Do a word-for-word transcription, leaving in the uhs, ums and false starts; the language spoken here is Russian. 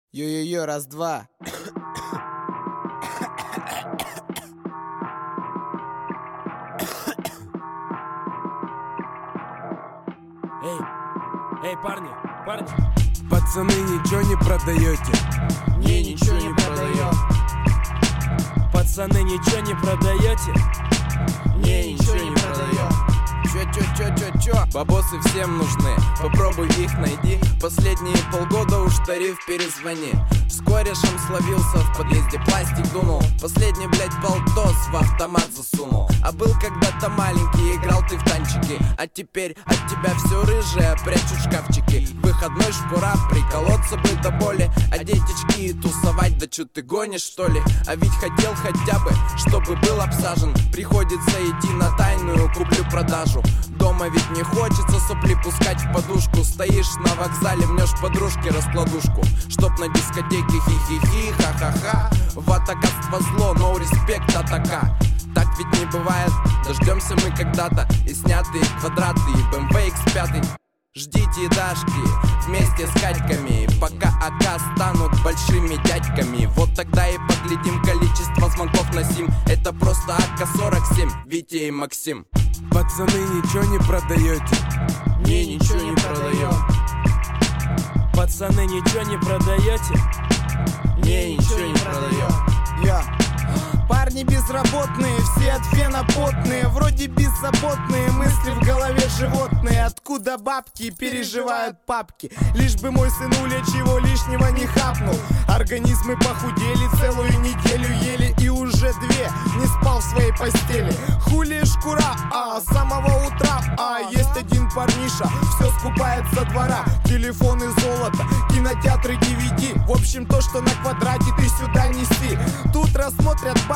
Йо-йо-йо, раз-два. Эй, эй, парни, парни. Пацаны, ничего не продаете? Не, ничего не продаем. Пацаны, ничего не продаете? Не, ничего не продаем. Чё, чё, чё, чё, чё? Бабосы всем нужны, попробуй их найди. Последние полгода уж тариф перезвони. С корешем словился, в подъезде пластик дунул. Последний, блять, полтос в автомат засунул. А был когда-то маленький, играл ты в танчики. А теперь от тебя все рыжее прячут шкафчики. Выходной шкура, приколоться бы до боли. Одеть очки и тусовать, да чё ты гонишь, что ли? А ведь хотел хотя бы, чтобы был обсажен. Приходится идти на тайную куплю-продажу. Дома ведь не хочется сопли пускать в подушку. Стоишь на вокзале, мнешь подружке раскладушку, чтоб на дискотеке хи-хи-хи, ха-ха-ха. Ватагатство зло, но респект атака. Так ведь не бывает, дождемся мы когда-то и снятые квадраты, и бэ эм вэ икс пять. Ждите дашки вместе с катьками, пока АК станут большими дядьками. Вот тогда и поглядим количество звонков на сим. Это просто а ка сорок семь, Витя и Максим. Пацаны, ничего не продаете? Не, ничего не продаем. Пацаны, ничего не продаете? Не, ничего не продаем. Я. Парни безработные, все от фена потные. Вроде беззаботные, мысли в голове животные. Откуда бабки переживают папки? Лишь бы мой сынуля чего лишнего не хапнул. Организмы похудели, целую неделю ели и уже две не спал в своей постели. Хули шкура, а с самого утра, а есть один парниша, все скупает со двора. Телефоны золото, кинотеатры ди ви ди. В общем то, что на квадрате ты сюда неси. Тут рассмотрят